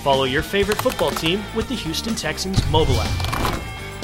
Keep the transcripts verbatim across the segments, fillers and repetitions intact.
Follow your favorite football team with the Houston Texans mobile app.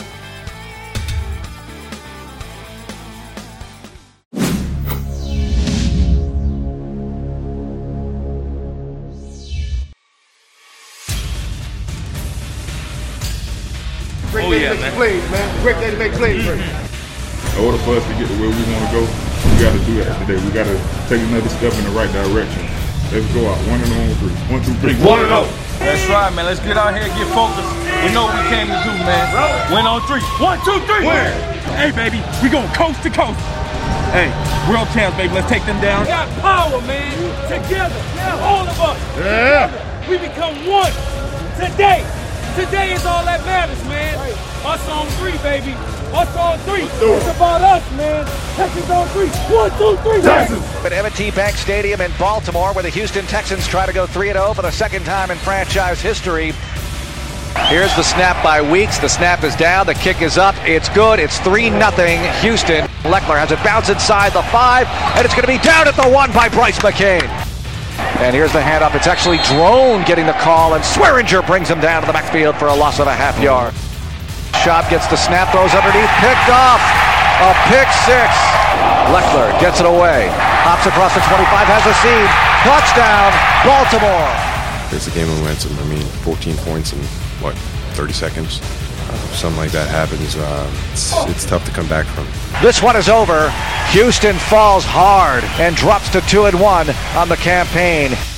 Great oh, day yeah, to make man. plays, man. Great day to make plays. Mm-hmm. In order for us to get to where we want to go, we got to do that today. We got to take another step in the right direction. Let's go out one and on three. One, two, three. One and oh. That's right, man. Let's get out here and get focused. We know what we came to do, man. Win on three. One, two, three. Win. Hey, baby, we going coast to coast. Hey, world champs, baby. Let's take them down. We got power, man. Together, all of us. Yeah. Together, we become one. Today. Today is all that matters, man. Us on three, baby. Us on three. It's about us, man. Texans on three. One, two, three. Texans. At M and T Bank Stadium in Baltimore, where the Houston Texans try to go three and oh for the second time in franchise history. Here's the snap by Weeks. The snap is down. The kick is up. It's good. It's three nothing Houston. Leckler has it bounce inside the five, and it's going to be down at the one by Bryce McCain. And here's the handoff. It's actually Drone getting the call, and Swearinger brings him down to the backfield for a loss of a half yard. Schaub gets the snap, throws underneath, picked off. A pick six. Leckler gets it away. Hops across the twenty-five, has a seam. Touchdown, Baltimore. It's a game of momentum. I mean, fourteen points in, what, thirty seconds? Uh, if something like that happens, uh, it's, it's tough to come back from. This one is over. Houston falls hard and drops to two and one on the campaign.